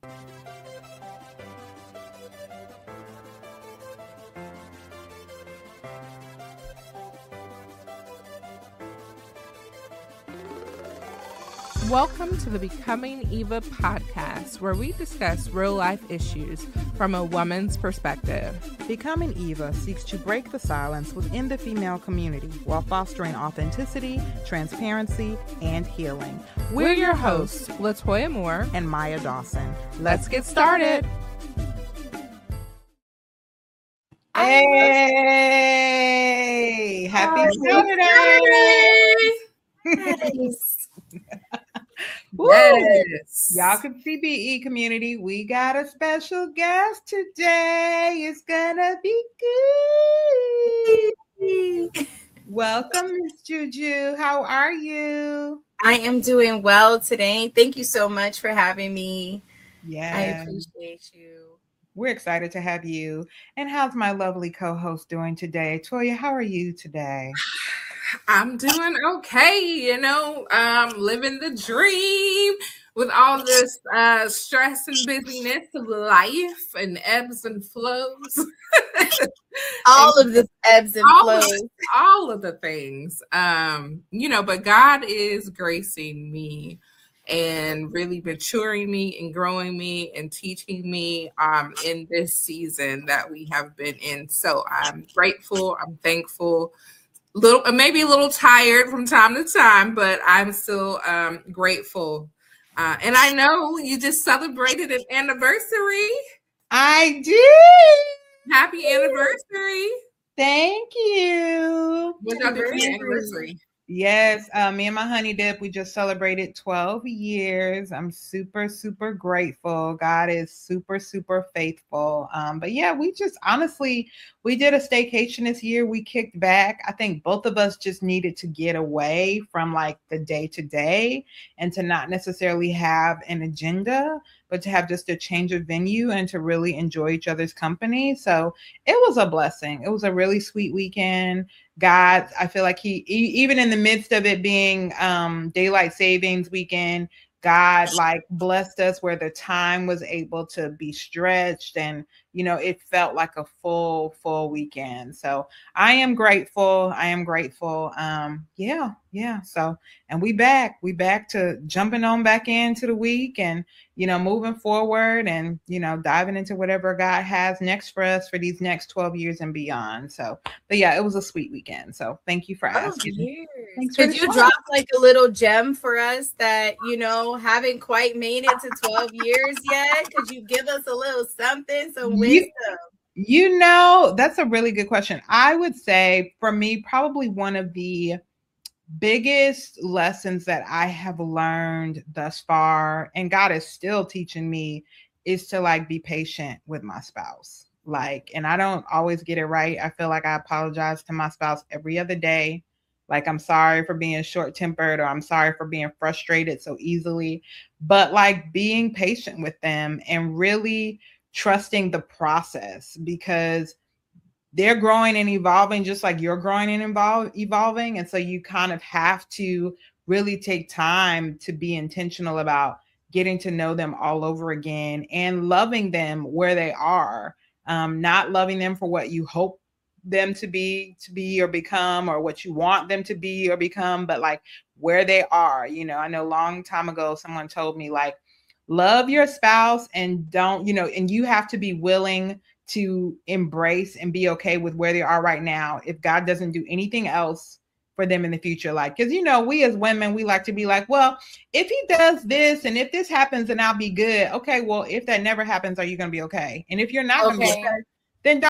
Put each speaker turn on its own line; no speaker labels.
Welcome to the Becoming Eva podcast, where we discuss real-life issues from a woman's perspective.
Becoming Eva seeks to break the silence within the female community while fostering authenticity, transparency, and healing.
We're your hosts, Latoya Moore
and Maya Dawson.
Let's get started.
Hey! Happy Saturday!
Nice.
Yes. Y'all can see BE community. We got a special guest today. It's gonna be good. Welcome, Miss Juju. How are you?
I am doing well today. Thank you so much for having me.
Yeah.
I appreciate you.
We're excited to have you. And how's my lovely co-host doing today? Toya, how are you today?
I'm doing okay, living the dream with all this stress and busyness of life and ebbs and flows.
All of the ebbs and flows.
All of the things. But God is gracing me and really maturing me and growing me and teaching me in this season that we have been in. So I'm grateful. I'm thankful. Maybe a little tired from time to time, but I'm still grateful. And I know you just celebrated an anniversary.
I did.
Happy anniversary.
Thank you.
What's your anniversary?
Yes, me and my honey dip, we just celebrated 12 years. I'm super, super grateful. God is super, super faithful. But yeah, we did a staycation this year. We kicked back. I think both of us just needed to get away from like the day to day and to not necessarily have an agenda, but to have just a change of venue and to really enjoy each other's company. So it was a blessing. It was a really sweet weekend. God, I feel like he even in the midst of it being daylight savings weekend, God like blessed us where the time was able to be stretched and, it felt like a full weekend. So I am grateful. Yeah. So, and we back to jumping on back into the week and, moving forward and, diving into whatever God has next for us for these next 12 years and beyond. So, but yeah, it was a sweet weekend. So thank you for asking.
Could you drop like a little gem for us that, haven't quite made it to 12 years yet? Could you give us a little something, some wisdom?
That's a really good question. I would say for me, probably one of the biggest lessons that I have learned thus far, and God is still teaching me, is to like be patient with my spouse. And I don't always get it right. I feel like I apologize to my spouse every other day. Like, I'm sorry for being short-tempered, or I'm sorry for being frustrated so easily, but like being patient with them and really trusting the process, because they're growing and evolving just like you're growing and evolving. And so you kind of have to really take time to be intentional about getting to know them all over again and loving them where they are, not loving them for what you hope them to be or become, or what you want them to be or become, but like where they are. I know a long time ago, someone told me like, love your spouse and don't, and you have to be willing to embrace and be okay with where they are right now if God doesn't do anything else for them in the future. Like, because we as women, we like to be like, well, if he does this and if this happens, then I'll be good. Okay, well, if that never happens, are you going to be okay? And if you're not going to be okay, then don't